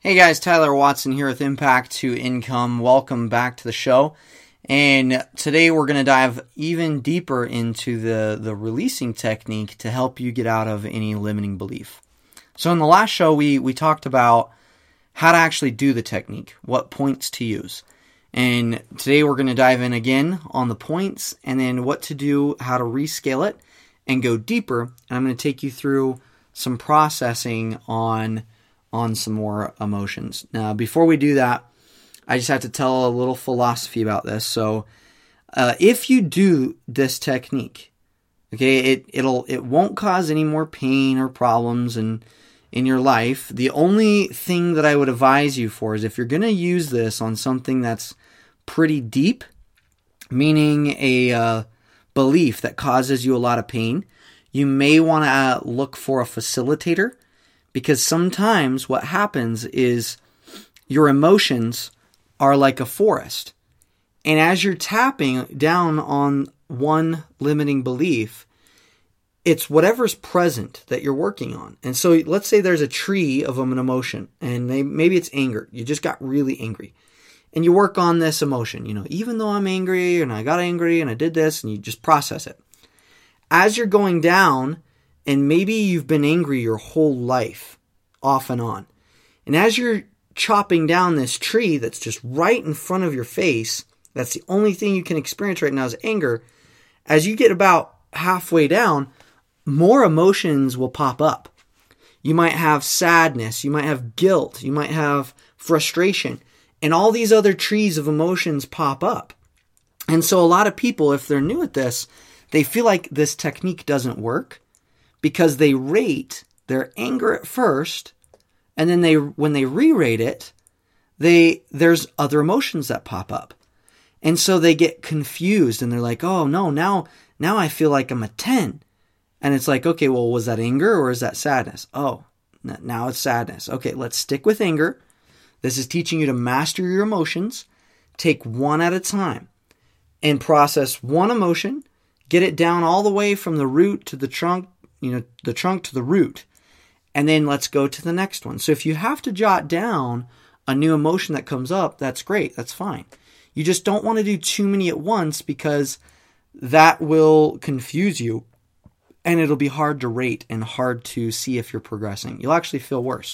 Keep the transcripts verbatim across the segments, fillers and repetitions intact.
Hey guys, Tyler Watson here with Impact to Income. Welcome back to the show. And today we're going to dive even deeper into the, the releasing technique to help you get out of any limiting belief. So in the last show, we, we talked about how to actually do the technique, what points to use. And today we're going to dive in again on the points and then what to do, how to rescale it and go deeper. And I'm going to take you through some processing on on some more emotions. Now, before we do that, I just have to tell a little philosophy about this. So, uh, if you do this technique, okay, it it'll it won't cause any more pain or problems in in your life. The only thing that I would advise you for is if you're going to use this on something that's pretty deep, meaning a uh, belief that causes you a lot of pain, you may want to uh, look for a facilitator. Because sometimes what happens is your emotions are like a forest. And as you're tapping down on one limiting belief, it's whatever's present that you're working on. And so let's say there's a tree of an emotion, and they, maybe it's anger. You just got really angry. And you work on this emotion. You know, even though I'm angry, and I got angry, and I did this, and you just process it. As you're going down, and maybe you've been angry your whole life, off and on. And as you're chopping down this tree that's just right in front of your face, that's the only thing you can experience right now is anger. As you get about halfway down, more emotions will pop up. You might have sadness, you might have guilt, you might have frustration, and all these other trees of emotions pop up. And so a lot of people, if they're new at this, they feel like this technique doesn't work, because they rate their anger at first, and then they when they re-rate it, they there's other emotions that pop up. And so they get confused and they're like, "Oh no, now now I feel like I'm a ten." And it's like, "Okay, well, was that anger or is that sadness?" "Oh, now it's sadness." "Okay, let's stick with anger. This is teaching you to master your emotions. Take one at a time and process one emotion, get it down all the way from the root to the trunk, you know, the trunk to the root, and then let's go to the next one." So if you have to jot down a new emotion that comes up, that's great. That's fine. You just don't want to do too many at once, because that will confuse you and it'll be hard to rate and hard to see if you're progressing. You'll actually feel worse.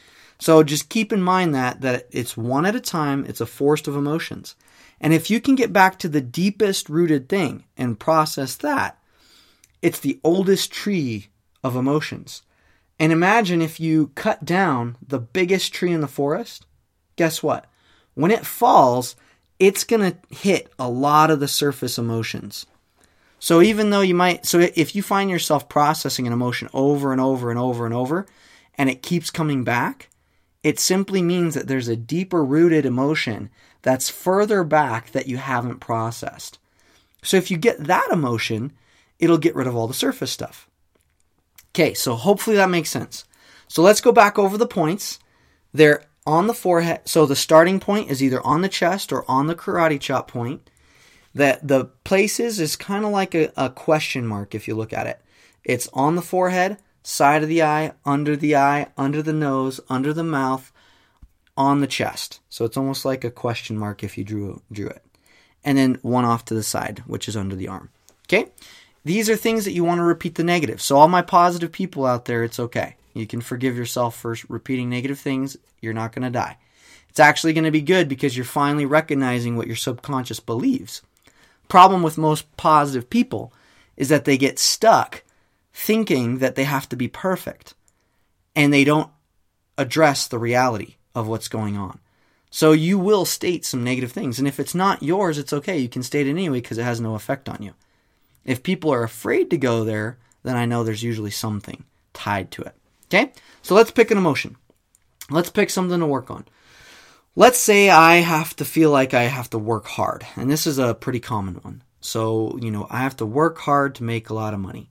So just keep in mind that, that it's one at a time. It's a forest of emotions. And if you can get back to the deepest rooted thing and process that, it's the oldest tree of emotions. And imagine if you cut down the biggest tree in the forest, guess what? When it falls, it's going to hit a lot of the surface emotions. So even though you might, so if you find yourself processing an emotion over and over and over and over, and it keeps coming back, it simply means that there's a deeper rooted emotion that's further back that you haven't processed. So if you get that emotion, it'll get rid of all the surface stuff. Okay, so hopefully that makes sense. So let's go back over the points. They're on the forehead. So the starting point is either on the chest or on the karate chop point. That the places is kind of like a, a question mark if you look at it. It's on the forehead, side of the eye, under the eye, under the nose, under the mouth, on the chest. So it's almost like a question mark if you drew drew it. And then one off to the side, which is under the arm. Okay? These are things that you want to repeat the negative. So all my positive people out there, it's okay. You can forgive yourself for repeating negative things. You're not going to die. It's actually going to be good because you're finally recognizing what your subconscious believes. Problem with most positive people is that they get stuck thinking that they have to be perfect, and they don't address the reality of what's going on. So you will state some negative things, and if it's not yours, it's okay. You can state it anyway because it has no effect on you. If people are afraid to go there, then I know there's usually something tied to it. Okay? So let's pick an emotion. Let's pick something to work on. Let's say I have to feel like I have to work hard. And this is a pretty common one. So, you know, I have to work hard to make a lot of money.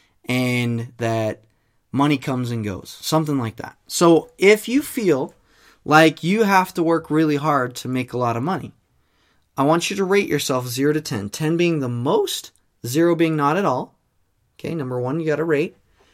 And that money comes and goes. Something like that. So if you feel like you have to work really hard to make a lot of money, I want you to rate yourself zero to ten. ten being the most, zero being not at all. Okay, number one, you got to rate.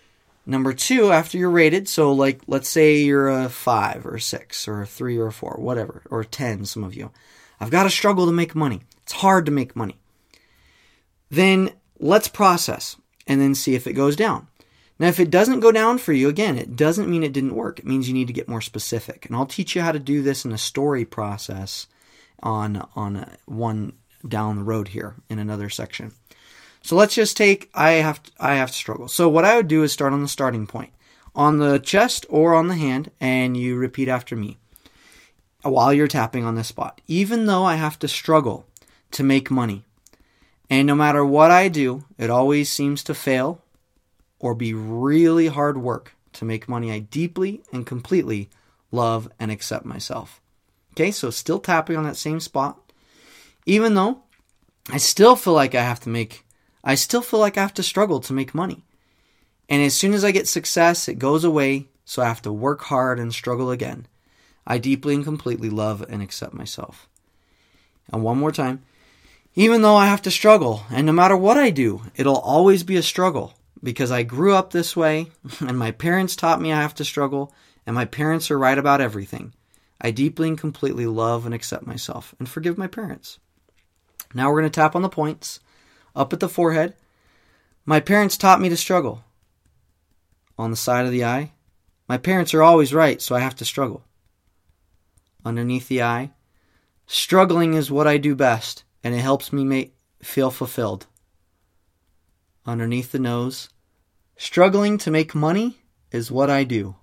Number two, after you're rated, so like, let's say you're a five or a six or a three or a four, whatever, or a ten, some of you. I've got to struggle to make money. It's hard to make money. Then let's process and then see if it goes down. Now, if it doesn't go down for you, again, it doesn't mean it didn't work. It means you need to get more specific. And I'll teach you how to do this in a story process on, on one down the road here in another section. So let's just take, I have to, I have to struggle. So what I would do is start on the starting point, on the chest or on the hand, and you repeat after me while you're tapping on this spot. Even though I have to struggle to make money, and no matter what I do, it always seems to fail or be really hard work to make money, I deeply and completely love and accept myself. Okay, so still tapping on that same spot. Even though I still feel like I have to make I still feel like I have to struggle to make money. And as soon as I get success, it goes away, so I have to work hard and struggle again. I deeply and completely love and accept myself. And one more time. Even though I have to struggle, and no matter what I do, it'll always be a struggle, because I grew up this way, and my parents taught me I have to struggle, and my parents are right about everything. I deeply and completely love and accept myself, and forgive my parents. Now we're going to tap on the points. Up at the forehead, my parents taught me to struggle. On the side of the eye, my parents are always right, so I have to struggle. Underneath the eye, struggling is what I do best, and it helps me make, feel fulfilled. Underneath the nose, struggling to make money is what I do.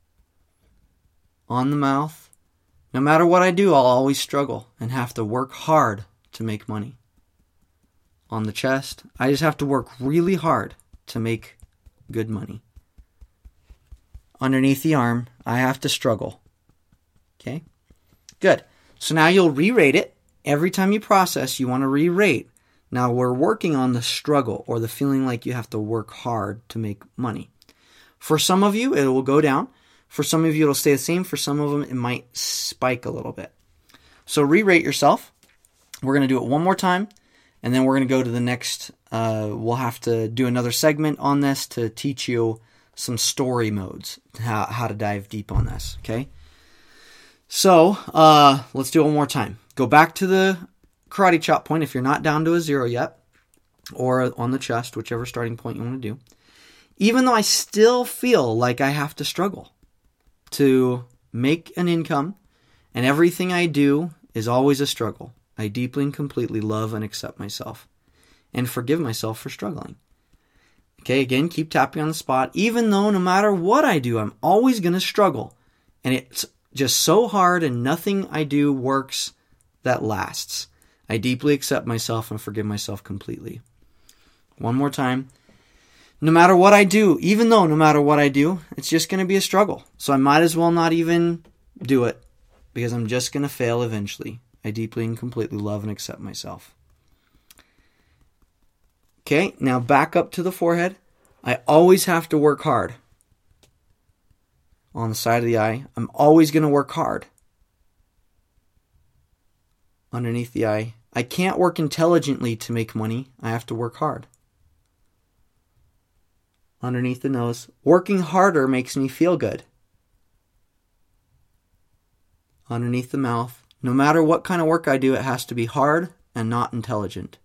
On the mouth, no matter what I do, I'll always struggle and have to work hard to make money. On the chest, I just have to work really hard to make good money. Underneath the arm, I have to struggle. Okay? Good. So now you'll re-rate it. Every time you process, you want to re-rate. Now we're working on the struggle or the feeling like you have to work hard to make money. For some of you, it will go down. For some of you, it'll stay the same. For some of them, it might spike a little bit. So re-rate yourself. We're going to do it one more time. And then we're going to go to the next, uh, we'll have to do another segment on this to teach you some story modes, how, how to dive deep on this, okay? So, uh, let's do it one more time. Go back to the karate chop point if you're not down to a zero yet, or on the chest, whichever starting point you want to do. Even though I still feel like I have to struggle to make an income, and everything I do is always a struggle, I deeply and completely love and accept myself and forgive myself for struggling. Okay, again, keep tapping on the spot. Even though no matter what I do, I'm always going to struggle. And it's just so hard and nothing I do works that lasts. I deeply accept myself and forgive myself completely. One more time. No matter what I do, even though no matter what I do, it's just going to be a struggle. So I might as well not even do it because I'm just going to fail eventually. I deeply and completely love and accept myself. Okay, now back up to the forehead. I always have to work hard. On the side of the eye, I'm always going to work hard. Underneath the eye, I can't work intelligently to make money. I have to work hard. Underneath the nose, working harder makes me feel good. Underneath the mouth, no matter what kind of work I do, it has to be hard and not intelligent.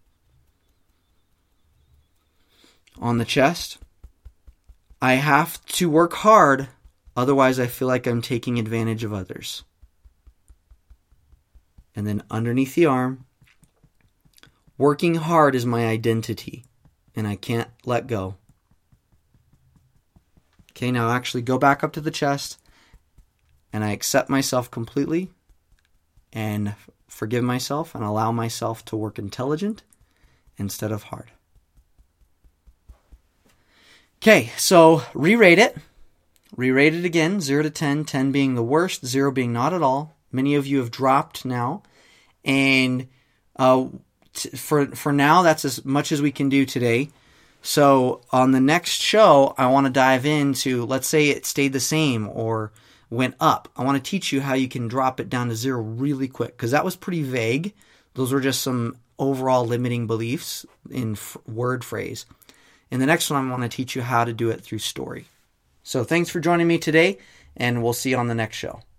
On the chest, I have to work hard, otherwise I feel like I'm taking advantage of others. And then underneath the arm, working hard is my identity, and I can't let go. Okay, now actually go back up to the chest, and I accept myself completely, and forgive myself and allow myself to work intelligent instead of hard. Okay, so re-rate it. Re-rate it again, zero to ten, ten being the worst, zero being not at all. Many of you have dropped now. And uh, t- for for now, that's as much as we can do today. So on the next show, I want to dive into, let's say it stayed the same or went up. I want to teach you how you can drop it down to zero really quick, because that was pretty vague. Those were just some overall limiting beliefs in f- word phrase. In the next one, I want to teach you how to do it through story. So thanks for joining me today, and we'll see you on the next show.